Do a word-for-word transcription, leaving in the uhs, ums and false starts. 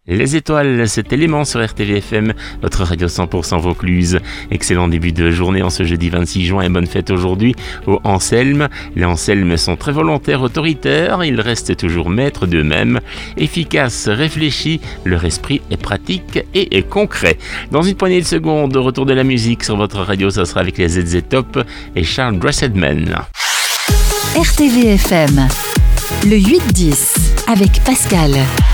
Les étoiles, cet élément sur R T V F M, votre radio cent pour cent Vaucluse. Excellent début de journée en ce jeudi vingt-six juin et bonne fête aujourd'hui aux Anselmes. Les Anselmes sont très volontaires, autoritaires, ils restent toujours maîtres d'eux-mêmes, efficaces, réfléchis, leur esprit est pratique et est concret. Dans une poignée de secondes, retour de la musique sur votre radio, ça sera avec les Z Z Top et Charles Dressedman. R T V F M, le huit dix avec Pascal.